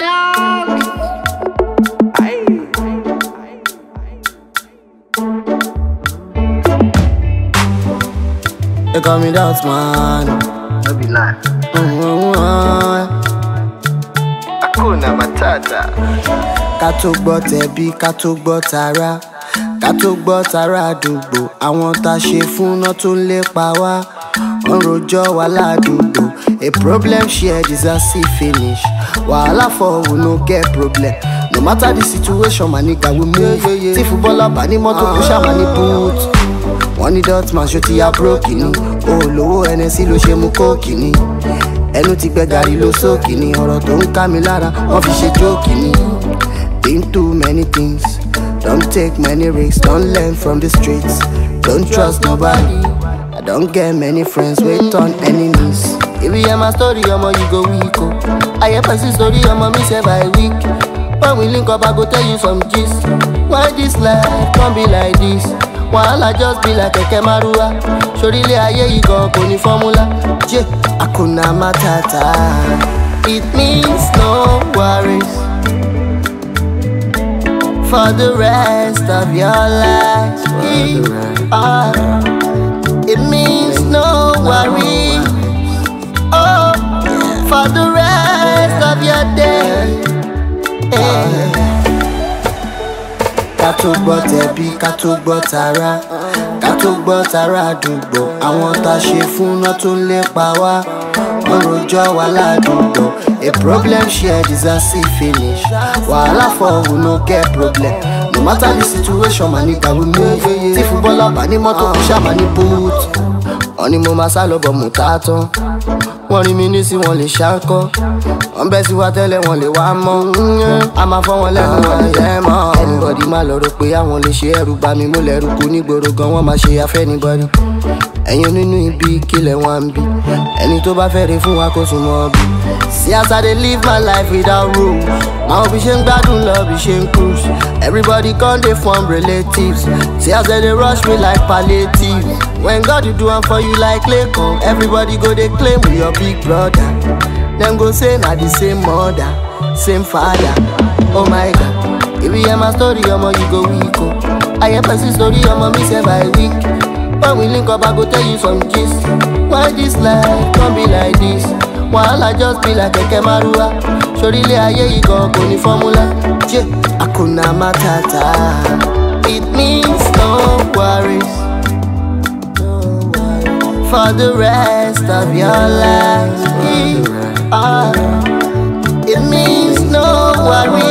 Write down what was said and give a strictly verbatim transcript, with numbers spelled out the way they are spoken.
Young. They call me Doubts, man. No be lie. Mm-hmm. Hakuna Matata. Ká tó gbọ́ tẹ̀bí, ká tó gbọ́ tara, ká tó gbọ́ tara àdúgbò. Àwọn tá a ṣe fún náà tó ń lépa wá, wọ́n rojọ́ wa ládùúgbò. A problem shared is a see finish. Wahala for we no get problem. No matter the situation, my nigga we move. Tí footballer bá ní mọ́tò kó ṣá máa ní boot. Wọ́n ní Dotman ṣó ti ya broke ni. Olówó N S C ló ṣe mú kóòkì ni. Ẹnu ti gbẹ gàrí ló sókì ni. Ọ̀rọ̀ tó ń ká mi lára wọ́n fi ṣe jókì ni. Been through many things, don't take many risks, don't learn from the streets, don't trust nobody. I don't get many friends, wait on enemies. If you hear my story, I'ma you go weak. Oh. I hear person story, I'ma me say by week. When we link up, I go tell you some gist. Why this life can't be like this? Wahala just be like a kemarua. Shorile aye you go koni formula. Je, Hakuna Matata. It means no worries for the rest of your life. Uh, it means no worries. Oh, for the rest of your day. Hey. Ká tó gbọ́ tẹ̀bí, ká tó gbọ́ tara, ká tó gbọ́ tara àdúgbò. Àwọn tá a ṣe fún náà tó ń lépa wá, wọ́n rojọ́ wa ládùúgbò. A problem shared is a see finish. Wahala for we no get problem. No matter the situation, my nigga we move. Tí footballer bá ní mọ́tò kó ṣá máa ní boot. Wọ́n ní mo máa sá lọ bọ̀ mú tá tán. Wọ́n rí mi ní sí wọn lè ṣáńkọ́. Wọ́n bẹ́ sí wa tẹ́lẹ̀ wọn lè wá mọ́. A máa fọ́ wọn lẹ́nu wọn lè yẹ mọ́. Anybody má lọ rò pé àwọn lè ṣe ẹrù bá mi mo lẹ́rù kú nígboro gan wọ́n máa ṣe afẹ́ anybody. Ẹ̀yin nínú ibi kílẹ̀ wọn ń bí. Ẹni tó bá fẹ́ rí fún wa kó sùn mọ́ bí. See as I dey live my life without rules. Àwọn bí ṣe ń gbádùn lọ bí ṣe ń cruise. Everybody come dey form relatives. See as they dey rush me like palliative. When God do do am for you like Lekan, everybody go dey claim we your big brother. Dem go say na the same mother, same father. Oh my God, if you hear my story, omo you go weak. Oh. I hear person story, omo me say by week. When we link up, I go tell you some gist. Why this life can't be like this? Wahala just be like a kemarua. Shorile aye you go koni formula. Je, Hakuna Matata. It means no worries for the rest of your life. Uh, it means no worries.